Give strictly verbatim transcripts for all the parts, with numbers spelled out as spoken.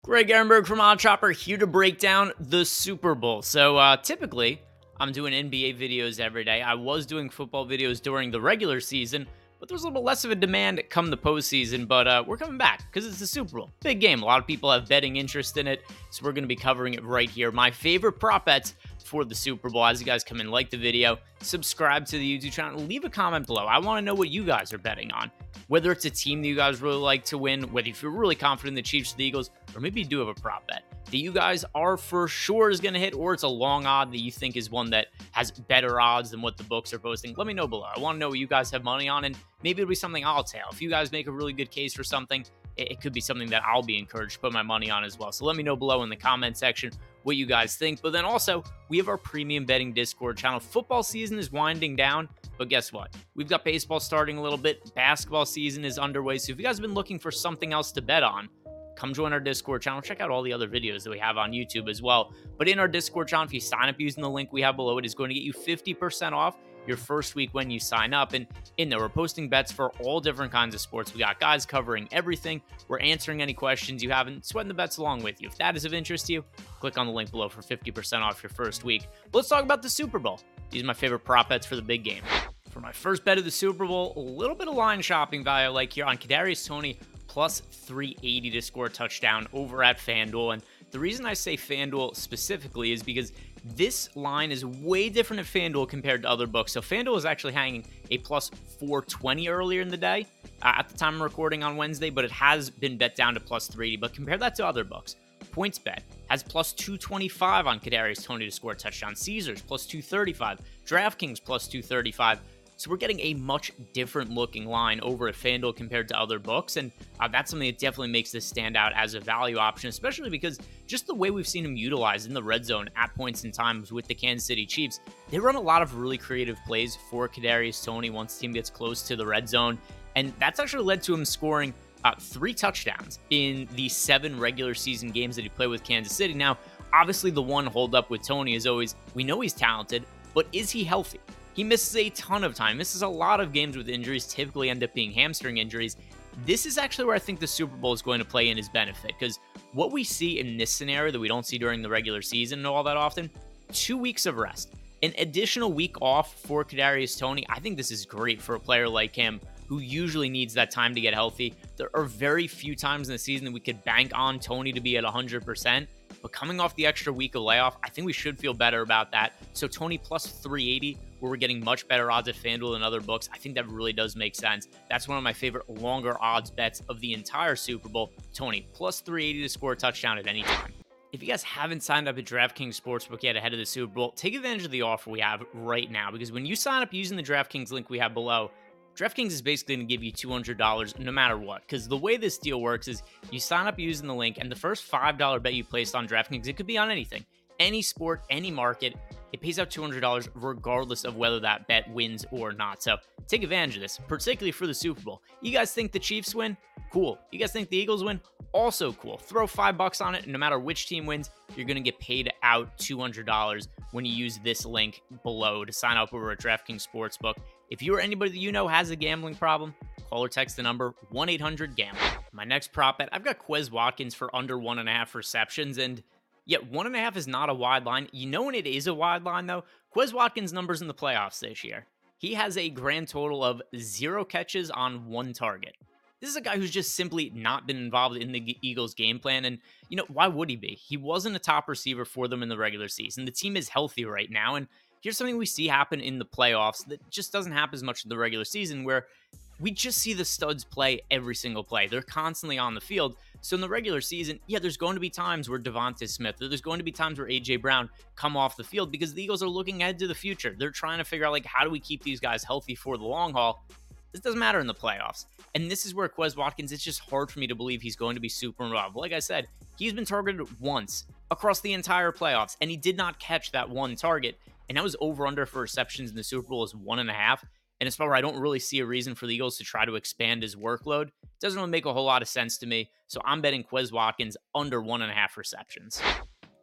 Greg Ehrenberg from Odd Chopper here to break down the Super Bowl. So uh, typically, I'm doing N B A videos every day. I was doing football videos during the regular season, but there's a little less of a demand come the postseason. But uh, we're coming back because it's the Super Bowl. Big game. A lot of people have betting interest in it, so we're going to be covering it right here. My favorite prop bets for the Super Bowl. As you guys come in, like the video, subscribe to the YouTube channel, leave a comment below. I want to know what you guys are betting on. Whether it's a team that you guys really like to win, whether you feel really confident in the Chiefs or the Eagles, or maybe you do have a prop bet that you guys are for sure is going to hit, or it's a long odd that you think is one that has better odds than what the books are posting. Let me know below. I want to know what you guys have money on, and maybe it'll be something I'll tail. If you guys make a really good case for something, it could be something that I'll be encouraged to put my money on as well. So let me know below in the comment section what you guys think. But then also, we have our premium betting Discord channel. Football season is winding down, but guess what? We've got baseball starting a little bit. Basketball season is underway. So if you guys have been looking for something else to bet on, come join our Discord channel. Check out all the other videos that we have on YouTube as well. But in our Discord channel, if you sign up using the link we have below, it is going to get you fifty percent off your first week when you sign up. And in there, we're posting bets for all different kinds of sports. We got guys covering everything. We're answering any questions you have and sweating the bets along with you. If that is of interest to you, click on the link below for fifty percent off your first week. But let's talk about the Super Bowl. These are my favorite prop bets for the big game. For my first bet of the Super Bowl, a little bit of line shopping value I like here on Kadarius Toney plus three eighty to score a touchdown over at FanDuel. And the reason I say FanDuel specifically is because this line is way different at FanDuel compared to other books. So FanDuel is actually hanging a plus four twenty earlier in the day uh, at the time I'm recording on Wednesday, but it has been bet down to plus three eighty. But compare that to other books. PointsBet has plus two twenty-five on Kadarius Toney to score a touchdown. Caesars plus two thirty-five. DraftKings plus two thirty-five. So we're getting a much different looking line over at FanDuel compared to other books. And uh, that's something that definitely makes this stand out as a value option, especially because just the way we've seen him utilized in the red zone at points in times with the Kansas City Chiefs, they run a lot of really creative plays for Kadarius Toney once the team gets close to the red zone. And that's actually led to him scoring uh, three touchdowns in the seven regular season games that he played with Kansas City. Now, obviously the one holdup with Toney is always, we know he's talented, but is he healthy? He misses a ton of time, misses a lot of games with injuries, typically end up being hamstring injuries. This is actually where I think the Super Bowl is going to play in his benefit, because what we see in this scenario that we don't see during the regular season all that often, two weeks of rest. An additional week off for Kadarius Toney, I think this is great for a player like him who usually needs that time to get healthy. There are very few times in the season that we could bank on Toney to be at one hundred percent. But coming off the extra week of layoff, I think we should feel better about that. So Toney plus three eighty, where we're getting much better odds at FanDuel than other books, I think that really does make sense. That's one of my favorite longer odds bets of the entire Super Bowl. Toney plus three eighty to score a touchdown at any time. If you guys haven't signed up at DraftKings Sportsbook yet ahead of the Super Bowl, take advantage of the offer we have right now, because when you sign up using the DraftKings link we have below, DraftKings is basically going to give you two hundred dollars no matter what, because the way this deal works is you sign up using the link, and the first five dollars bet you placed on DraftKings, it could be on anything, any sport, any market, it pays out two hundred dollars regardless of whether that bet wins or not. So take advantage of this, particularly for the Super Bowl. You guys think the Chiefs win? Cool. You guys think the Eagles win? Also cool. Throw five bucks on it, and no matter which team wins, you're going to get paid out two hundred dollars when you use this link below to sign up over at DraftKings Sportsbook. If you or anybody that you know has a gambling problem, call or text the number one eight hundred gamble. My next prop bet, I've got Quez Watkins for under one and a half receptions, and yet one and a half is not a wide line. You know when it is a wide line, though? Quez Watkins' numbers in the playoffs this year. He has a grand total of zero catches on one target. This is a guy who's just simply not been involved in the Eagles' game plan, and, you know, why would he be? He wasn't a top receiver for them in the regular season. The team is healthy right now, and here's something we see happen in the playoffs that just doesn't happen as much in the regular season, where we just see the studs play every single play. They're constantly on the field. So in the regular season, yeah, there's going to be times where Devonta Smith, there's going to be times where A J Brown come off the field, because the Eagles are looking ahead to the future. They're trying to figure out, like, how do we keep these guys healthy for the long haul? This doesn't matter in the playoffs. And this is where Quez Watkins, it's just hard for me to believe he's going to be super involved. Like I said, he's been targeted once across the entire playoffs, and he did not catch that one target. And that was over under for receptions in the Super Bowl is one and a half. And it's where I don't really see a reason for the Eagles to try to expand his workload. It doesn't really make a whole lot of sense to me. So I'm betting Quez Watkins under one and a half receptions.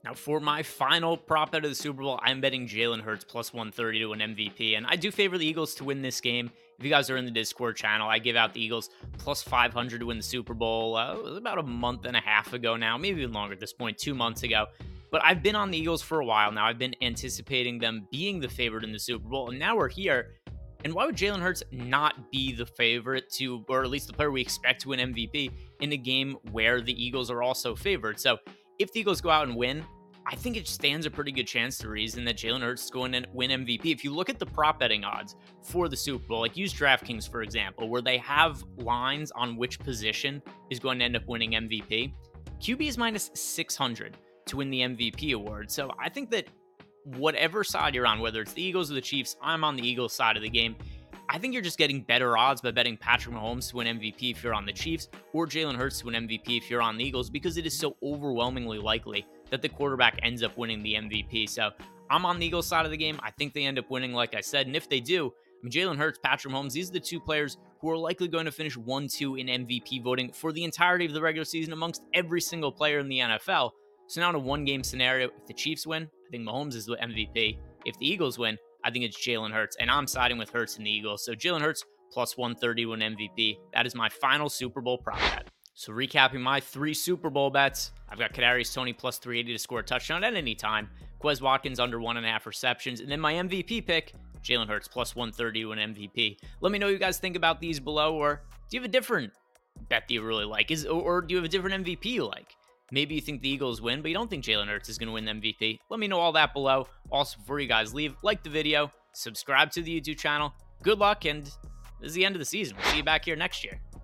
Now, for my final prop bet of the Super Bowl, I'm betting Jalen Hurts plus one thirty to win M V P. And I do favor the Eagles to win this game. If you guys are in the Discord channel, I give out the Eagles plus five hundred to win the Super Bowl. Uh, it was about a month and a half ago now, maybe even longer at this point, two months ago. But I've been on the Eagles for a while now. I've been anticipating them being the favorite in the Super Bowl. And now we're here. And why would Jalen Hurts not be the favorite to, or at least the player we expect to win M V P in a game where the Eagles are also favored? So if the Eagles go out and win, I think it stands a pretty good chance to reason that Jalen Hurts is going to win M V P. If you look at the prop betting odds for the Super Bowl, like use DraftKings, for example, where they have lines on which position is going to end up winning M V P, Q B is minus six hundred to win the M V P award. So I think that whatever side you're on, whether it's the Eagles or the Chiefs, I'm on the Eagles side of the game. I think you're just getting better odds by betting Patrick Mahomes to win M V P if you're on the Chiefs, or Jalen Hurts to win M V P if you're on the Eagles, because it is so overwhelmingly likely that the quarterback ends up winning the M V P. So I'm on the Eagles side of the game. I think they end up winning, like I said. And if they do, I mean, Jalen Hurts, Patrick Mahomes, these are the two players who are likely going to finish one two in M V P voting for the entirety of the regular season amongst every single player in the N F L. So now in a one-game scenario, if the Chiefs win, I think Mahomes is the M V P. If the Eagles win, I think it's Jalen Hurts. And I'm siding with Hurts and the Eagles. So Jalen Hurts plus one thirty to win M V P. That is my final Super Bowl prop bet. So recapping my three Super Bowl bets, I've got Kadarius Toney plus three eighty to score a touchdown at any time. Quez Watkins under one and a half receptions. And then my M V P pick, Jalen Hurts plus one thirty to an M V P. Let me know what you guys think about these below. Or do you have a different bet that you really like? Is Or, or do you have a different M V P you like? Maybe you think the Eagles win, but you don't think Jalen Hurts is going to win the M V P. Let me know all that below. Also, before you guys leave, like the video, subscribe to the YouTube channel. Good luck, and this is the end of the season. We'll see you back here next year.